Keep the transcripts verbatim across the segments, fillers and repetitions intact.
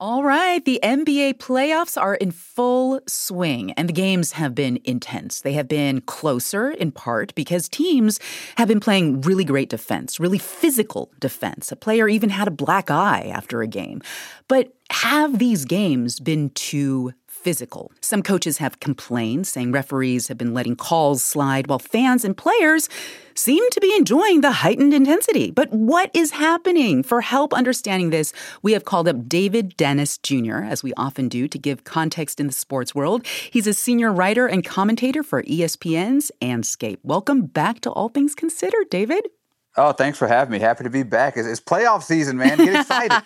All right, the N B A playoffs are in full swing, and the games have been intense. They have been closer, in part, because teams have been playing really great defense, really physical defense. A player even had a black eye after a game. But have these games been too physical? Some coaches have complained, saying referees have been letting calls slide, while fans and players seem to be enjoying the heightened intensity. But what is happening? For help understanding this, we have called up David Dennis Junior, as we often do, to give context in the sports world. He's a senior writer and commentator for E S P N's Andscape. Welcome back to All Things Considered, David. Oh, thanks for having me. Happy to be back. It's, it's playoff season, man. Get excited.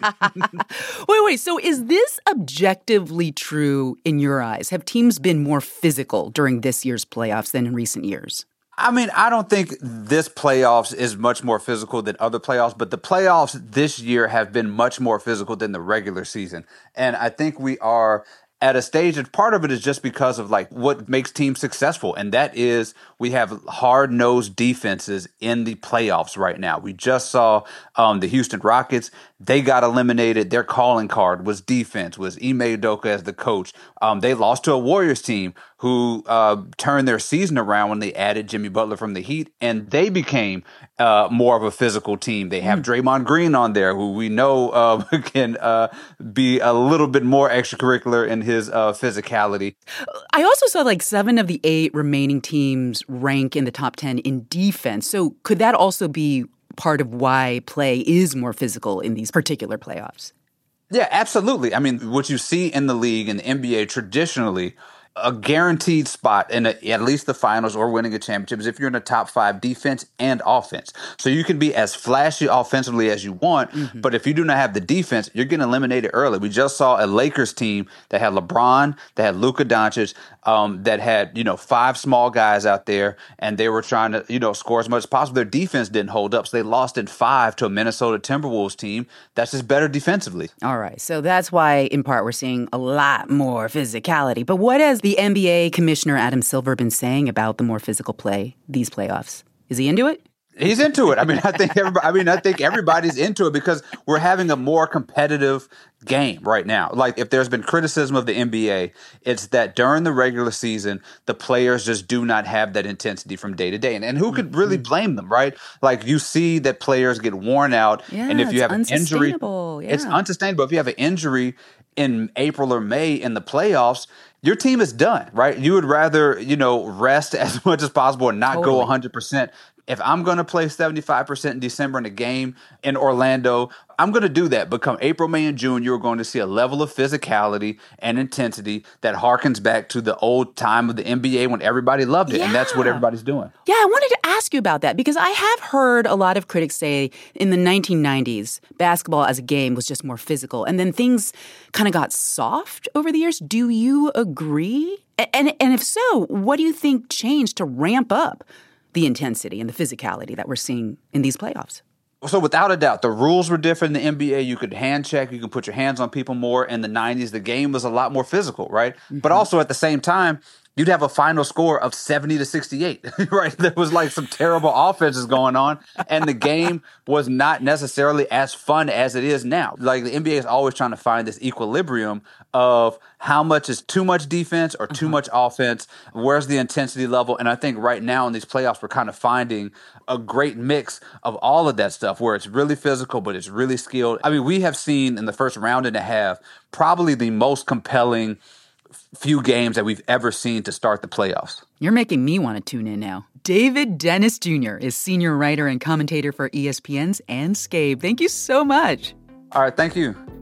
wait, wait. So is this objectively true in your eyes? Have teams been more physical during this year's playoffs than in recent years? I mean, I don't think this playoffs is much more physical than other playoffs, but the playoffs this year have been much more physical than the regular season. And I think we are at a stage, and part of it is just because of like what makes teams successful. And that is we have hard-nosed defenses in the playoffs right now. We just saw um, the Houston Rockets. They got eliminated. Their calling card was defense, was Ime Udoka as the coach. Um, they lost to a Warriors team who uh, turned their season around when they added Jimmy Butler from the Heat, and they became uh, more of a physical team. They have mm. Draymond Green on there, who we know uh, can uh, be a little bit more extracurricular in his uh, physicality. I also saw like seven of the eight remaining teams rank in the top ten in defense. So could that also be part of why play is more physical in these particular playoffs? Yeah, absolutely. I mean, what you see in the league and the N B A traditionally, a guaranteed spot in a, at least the finals or winning a championship is if you're in the top five defense and offense. So you can be as flashy offensively as you want, mm-hmm. but if you do not have the defense, you're getting eliminated early. We just saw a Lakers team that had LeBron, that had Luka Doncic, um, that had, you know, five small guys out there, and they were trying to, you know, score as much as possible. Their defense didn't hold up, so they lost in five to a Minnesota Timberwolves team that's just better defensively. All right, so that's why, in part, we're seeing a lot more physicality. But what has the N B A Commissioner Adam Silver been saying about the more physical play these playoffs? Is he into it? He's into it. I mean, I think everybody, I mean, I think everybody's into it because we're having a more competitive game right now. Like, if there's been criticism of the N B A, it's that during the regular season, the players just do not have that intensity from day to day. And, and who could really blame them, right? Like, you see that players get worn out. Yeah, and if you have an injury, yeah. it's unsustainable. If you have an injury in April or May in the playoffs, your team is done, right? You would rather, you know, rest as much as possible and not Totally. go one hundred percent. If I'm going to play seventy-five percent in December in a game in Orlando, I'm going to do that. But come April, May, and June, you're going to see a level of physicality and intensity that harkens back to the old time of the N B A when everybody loved it. Yeah. And that's what everybody's doing. Yeah, I wanted to ask you about that because I have heard a lot of critics say in the nineteen nineties, basketball as a game was just more physical. And then things kind of got soft over the years. Do you agree? And, and if so, what do you think changed to ramp up the intensity and the physicality that we're seeing in these playoffs? So without a doubt, the rules were different in the N B A. You could hand check, you could put your hands on people more. In the nineties, the game was a lot more physical, right? Mm-hmm. But also at the same time, you'd have a final score of seventy to sixty-eight, right? There was like some terrible offenses going on, and the game was not necessarily as fun as it is now. Like, the N B A is always trying to find this equilibrium of how much is too much defense or too uh-huh. much offense, where's the intensity level? And I think right now in these playoffs, we're kind of finding a great mix of all of that stuff where it's really physical, but it's really skilled. I mean, we have seen in the first round and a half probably the most compelling few games that we've ever seen to start the playoffs. You're making me want to tune in now. David Dennis Junior is senior writer and commentator for E S P N's Andscape. Thank you so much. All right, thank you.